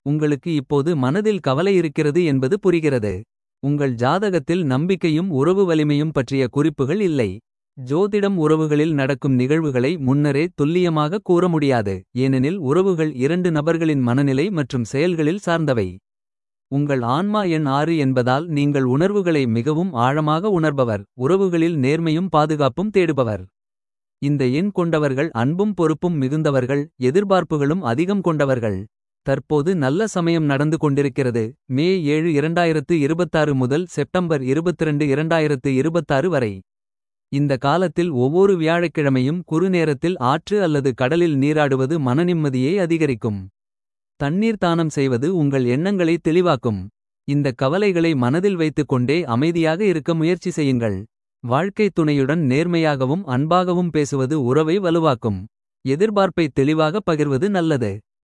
உங்களுக்கு இப்போது மனதில் கவலை இருக்கிறது என்பது புரிகிறது. உங்கள் ஜாதகத்தில் நம்பிக்கையும் உறவு வலிமையும் பற்றிய குறிப்புகள் இல்லை. ஜோதிடம் உறவுகளில் நடக்கும் நிகழ்வுகளை முன்னரே துல்லியமாக கூற முடியாது. ஏனெனில் உறவுகள் இரண்டு நபர்களின் மனநிலை மற்றும் செயல்களில் சார்ந்தவை. உங்கள் ஆன்மா எண் 6 என்பதால் நீங்கள் உணர்வுகளை மிகவும் ஆழமாக உணர்பவர். உறவுகளில் நேர்மையும் பாதுகாப்பும் தேடுபவர். இந்த எண் கொண்டவர்கள் அன்பும் பொறுப்பும் மிகுந்தவர்கள். எதிர்பார்ப்புகளும் அதிகம் கொண்டவர்கள். தற்போது நல்ல சமயம் நடந்து கொண்டிருக்கிறது. மே 7 2026 முதல் செப்டம்பர் 22 2026 வரை. இந்த காலத்தில் ஒவ்வொரு வியாழக்கிழமையும் குறுநேரத்தில் ஆற்று அல்லது கடலில் நீராடுவது மனநிம்மதியை அதிகரிக்கும். தண்ணீர் தானம் செய்வது உங்கள் எண்ணங்களை தெளிவாக்கும். இந்த கவலைகளை மனதில் வைத்துக் கொண்டே அமைதியாக இருக்க முயற்சி செய்யுங்கள். வாழ்க்கை துணையுடன் நேர்மையாகவும் அன்பாகவும் பேசுவது உறவை வலுவாக்கும். எதிர்பார்ப்பை தெளிவாக பகிர்வது நல்லது.